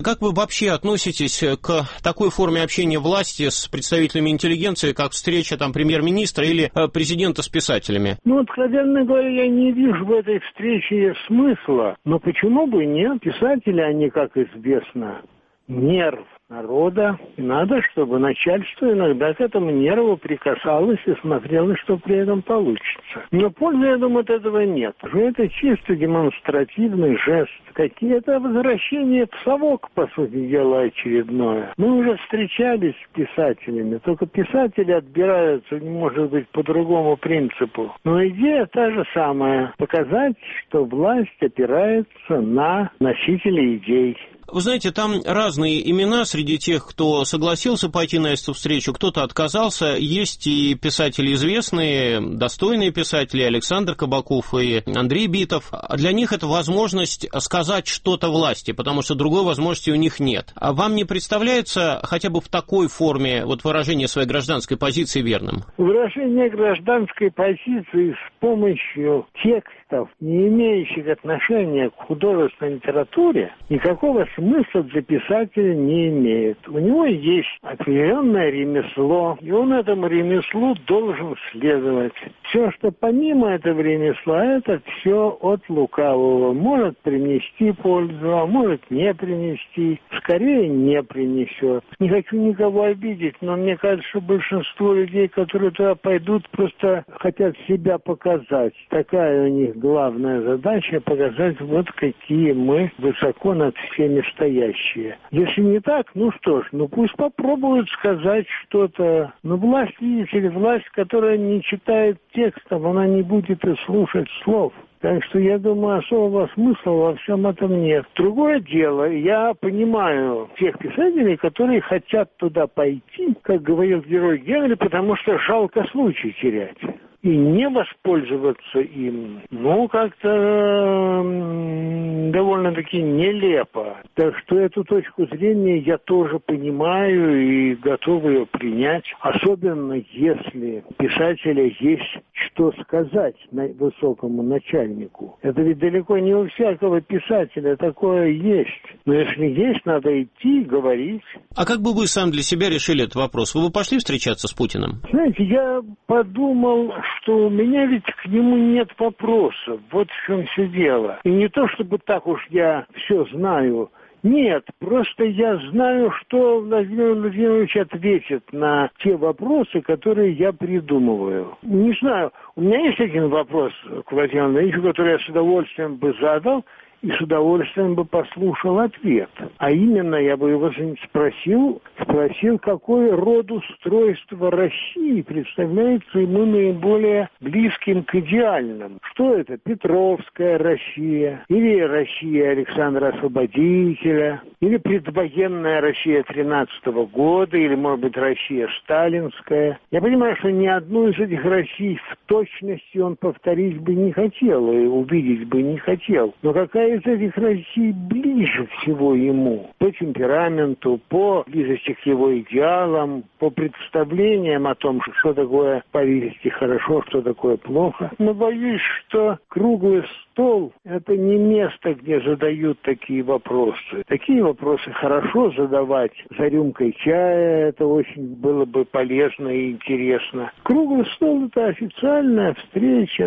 Как вы вообще относитесь к такой форме общения власти с представителями интеллигенции, как встреча там премьер-министра или президента с писателями? Откровенно говоря, я не вижу в этой встрече смысла. Но почему бы нет? Писатели, они, как известно, нерв народа. И надо, чтобы начальство иногда к этому нерву прикасалось и смотрело, что при этом получится. Но пользы, я думаю, от этого нет. Это чисто демонстративный жест. Это возвращение в совок, по сути дела, очередное. Мы уже встречались с писателями, только писатели отбираются, может быть, по другому принципу. Но идея та же самая. Показать, что власть опирается на носителей идей. Вы знаете, там разные имена среди тех, кто согласился пойти на эту встречу, кто-то отказался. Есть и писатели известные, достойные писатели, Александр Кабаков и Андрей Битов. Для них это возможность сказать что-то власти, потому что другой возможности у них нет. А вам не представляется хотя бы в такой форме выражение своей гражданской позиции верным? Выражение гражданской позиции с помощью текстов, не имеющих отношения к художественной литературе, никакого смысла для писателя не имеет. У него есть определенное ремесло, и он этому ремеслу должен следовать. Все, что помимо этого ремесла, это все от лукавого. Может принести пользу, а может не принести. Скорее не принесет. Не хочу никого обидеть, но мне кажется, что большинство людей, которые туда пойдут, просто хотят себя показать. Такая у них главная задача — показать, вот какие мы высоко над всеми стоящие. Если не так, что ж, пусть попробуют сказать что-то. Но власть, видите ли, власть, которая не читает текстов, она не будет и слушать слов. Так что, я думаю, особого смысла во всем этом нет. Другое дело, я понимаю тех писателей, которые хотят туда пойти, как говорил герой Генри, потому что жалко случай терять. И не воспользоваться им, как-то довольно-таки нелепо. Так что эту точку зрения я тоже понимаю и готов ее принять. Особенно если у писателя есть что сказать высокому начальнику. Это ведь далеко не у всякого писателя такое есть. Но если есть, надо идти и говорить. А как бы вы сам для себя решили этот вопрос? Вы бы пошли встречаться с Путиным? Знаете, я подумал, что у меня ведь к нему нет вопросов. Вот в чем все дело. И не то, чтобы так уж я все знаю. Нет, просто я знаю, что Владимир Владимирович ответит на те вопросы, которые я придумываю. Не знаю, у меня есть один вопрос к Владимиру Владимировичу, который я с удовольствием бы задал, и с удовольствием бы послушал ответ. А именно, я бы его спросил, какой род устройства России представляется ему наиболее близким к идеальному. Что это? Петровская Россия? Или Россия Александра Освободителя? Или предвоенная Россия 13-го года? Или, может быть, Россия сталинская? Я понимаю, что ни одну из этих Россий в точности он повторить бы не хотел, и увидеть бы не хотел. Но какая из этих Россий ближе всего ему? По темпераменту, по близости к его идеалам, по представлениям о том, что такое политически хорошо, что такое плохо. Но боюсь, что круглый стол – это не место, где задают такие вопросы. Такие вопросы хорошо задавать за рюмкой чая, это очень было бы полезно и интересно. Круглый стол – это официальная встреча,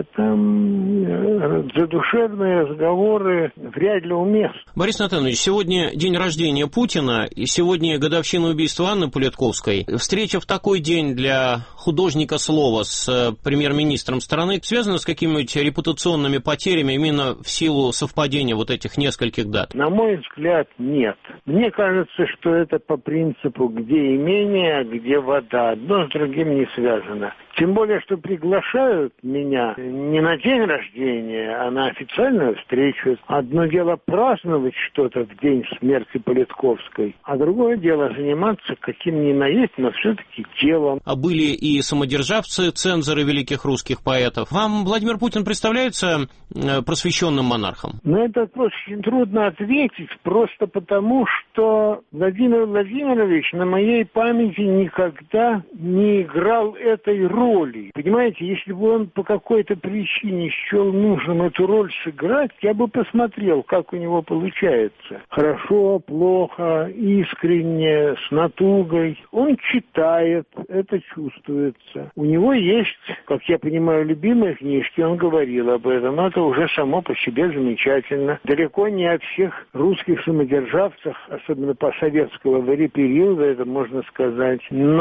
там задушевные разговоры вряд ли уместны. Борис Натанович, сегодня день рождения Путина, и сегодня годовщина убийства Анны Политковской. Встреча в такой день для художника слова с премьер-министром страны связана с какими-нибудь репутационными потерями именно в силу совпадения вот этих нескольких дат? На мой взгляд, нет. Мне кажется, что это по принципу «где имение, где вода». Одно с другим не связано. Тем более, что приглашают меня не на день рождения, а на официальную встречу. Одно дело праздновать что-то в день смерти Политковской, а другое дело заниматься каким ни на есть, но все-таки делом. А были и самодержавцы, цензоры великих русских поэтов. Вам Владимир Путин представляется просвещенным монархом? На этот вопрос очень трудно ответить, просто потому, что Владимир Владимирович на моей памяти никогда не играл этой роли. роли. Понимаете, если бы он по какой-то причине счел нужным эту роль сыграть, я бы посмотрел, как у него получается. Хорошо, плохо, искренне, с натугой. Он читает, это чувствуется. У него есть, как я понимаю, любимые книжки, он говорил об этом. Это уже само по себе замечательно. Далеко не от всех русских самодержавцев, особенно по советского периода, это можно сказать.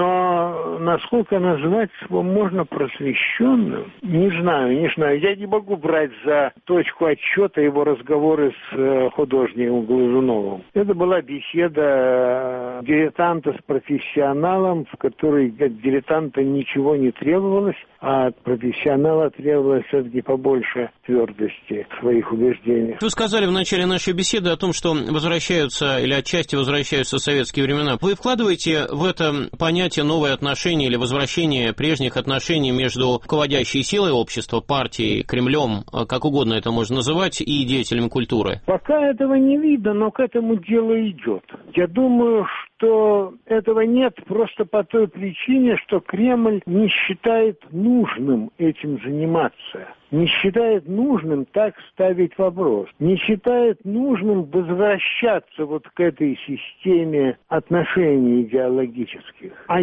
Но насколько назвать его можно просвещенным, не знаю. Я не могу брать за точку отсчета его разговоры с художником Глазуновым. Это была беседа дилетанта с профессионалом, в которой от дилетанта ничего не требовалось, а от профессионала требовалось все-таки побольше твердости в своих убеждениях. Вы сказали в начале нашей беседы о том, что возвращаются или отчасти возвращаются советские времена. Вы вкладываете в это понятие новые отношения или возвращение прежних отношений между руководящей силой общества, партией, Кремлем, как угодно это можно называть, и деятелями культуры? Пока этого не видно, но к этому дело идет. Я думаю, что этого нет просто по той причине, что Кремль не считает нужным этим заниматься. Не считает нужным так ставить вопрос. Не считает нужным возвращаться вот к этой системе отношений идеологических. А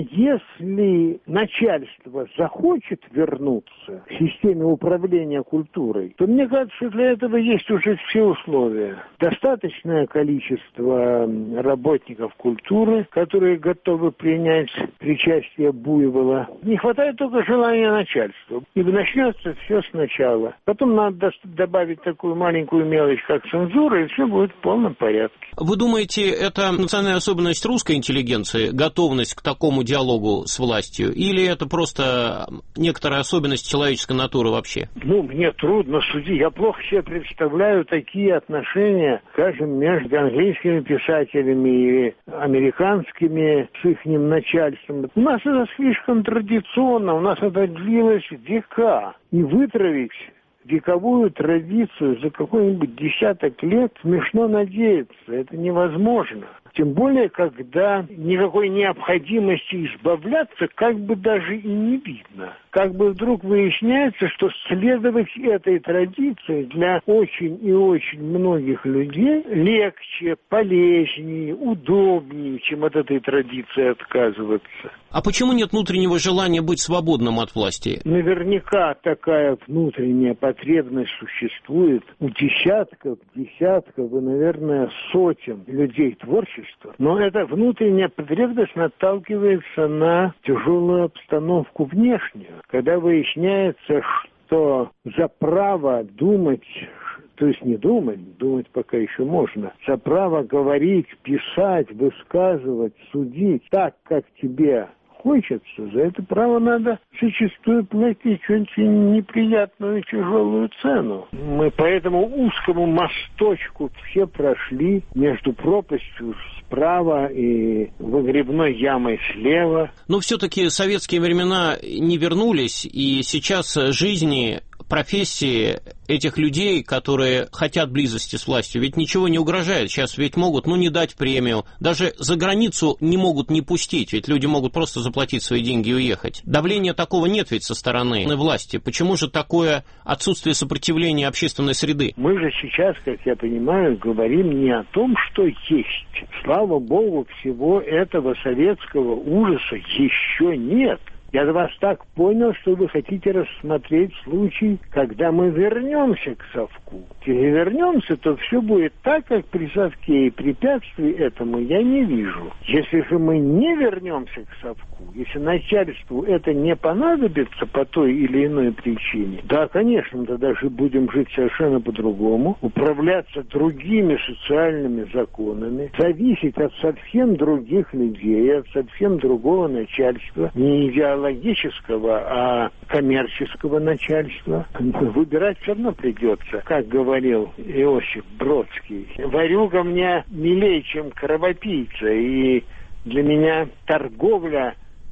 если начальство захочет вернуться к системе управления культурой, то мне кажется, для этого есть уже все условия. Достаточное количество работников культуры, которые готовы принять причастие Буйвола. Не хватает только желания начальства. И начнется все сначала. Потом надо добавить такую маленькую мелочь, как цензура, и все будет в полном порядке. Вы думаете, это национальная особенность русской интеллигенции, готовность к такому диалогу с властью, или это просто некоторая особенность человеческой натуры вообще? Мне трудно судить. Я плохо себе представляю такие отношения, скажем, между английскими писателями и американскими с их начальством. У нас это слишком традиционно, у нас это длилось века. И вытравить вековую традицию за какой-нибудь десяток лет смешно надеяться. Это невозможно. Тем более, когда никакой необходимости избавляться как бы даже и не видно. Как бы вдруг выясняется, что следовать этой традиции для очень и очень многих людей легче, полезнее, удобнее, чем от этой традиции отказываться. А почему нет внутреннего желания быть свободным от власти? Наверняка такая внутренняя потребность существует у десятков и, наверное, сотен людей творчества. Но эта внутренняя потребность наталкивается на тяжелую обстановку внешнюю. Когда выясняется, что за право думать, то есть не думать пока еще можно, за право говорить, писать, высказывать, судить так, как тебе хочется, за это право надо зачастую платить очень неприятную и тяжелую цену. Мы по этому узкому мосточку все прошли между пропастью справа и выгребной ямой слева. Но все-таки советские времена не вернулись, и сейчас жизни, профессии этих людей, которые хотят близости с властью, ведь ничего не угрожает. Сейчас ведь могут, не дать премию. Даже за границу не могут не пустить, ведь люди могут просто заплатить свои деньги и уехать. Давления такого нет ведь со стороны власти. Почему же такое отсутствие сопротивления общественной среды? Мы же сейчас, как я понимаю, говорим не о том, что есть. Слава богу, всего этого советского ужаса еще нет. Я вас так понял, что вы хотите рассмотреть случай, когда мы вернемся к совку. Если вернемся, то все будет так, как при совке, и препятствий этому я не вижу. Если же мы не вернемся к совку, если начальству это не понадобится по той или иной причине, да, конечно, тогда же будем жить совершенно по-другому, управляться другими социальными законами, зависеть от совсем других людей, от совсем другого начальства, не идеологического, а коммерческого начальства. Выбирать все равно придется, как говорил Иосиф Бродский. Ворюга мне милее, чем кровопийца, и для меня торговля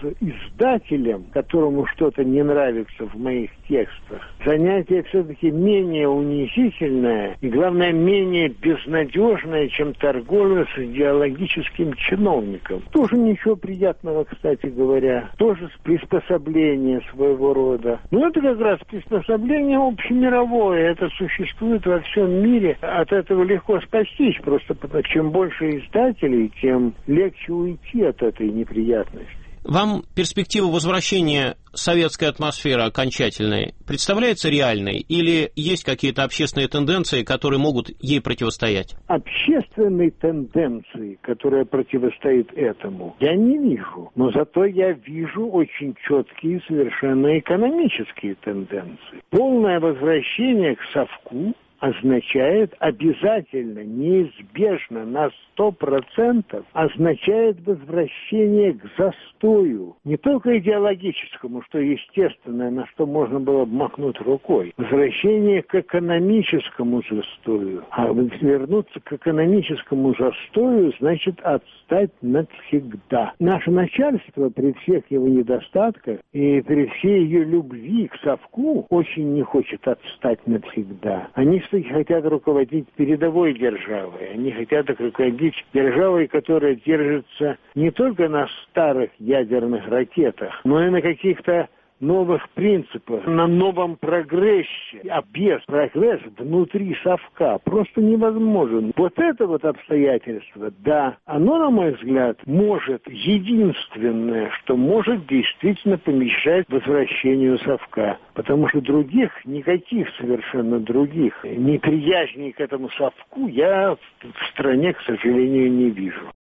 издателем, которому что-то не нравится в моих текстах, занятие все-таки менее унизительное и, главное, менее безнадежное, чем торговля с идеологическим чиновником. Тоже ничего приятного, кстати говоря. Тоже приспособление своего рода. Но это как раз приспособление общемировое. Это существует во всем мире. От этого легко спастись. Просто потому, чем больше издателей, тем легче уйти от этой неприятности. Вам перспектива возвращения советской атмосферы окончательной представляется реальной? Или есть какие-то общественные тенденции, которые могут ей противостоять? Общественной тенденции, которая противостоит этому, я не вижу. Но зато я вижу очень четкие совершенно экономические тенденции. Полное возвращение к совку означает обязательно, неизбежно, на 100% означает возвращение к застою. Не только идеологическому, что естественное, на что можно было бы махнуть рукой. Возвращение к экономическому застою. А вернуться к экономическому застою значит отстать навсегда. Наше начальство при всех его недостатках и при всей ее любви к совку очень не хочет отстать навсегда. Они хотят руководить передовой державой. Они хотят руководить державой, которая держится не только на старых ядерных ракетах, но и на каких-то новых принципах, на новом прогрессе. А без прогресса внутри совка просто невозможен. Вот это вот обстоятельство, да, оно, на мой взгляд, может, единственное, что может действительно помешать возвращению совка. Потому что других, никаких совершенно других неприязней к этому совку я в стране, к сожалению, не вижу.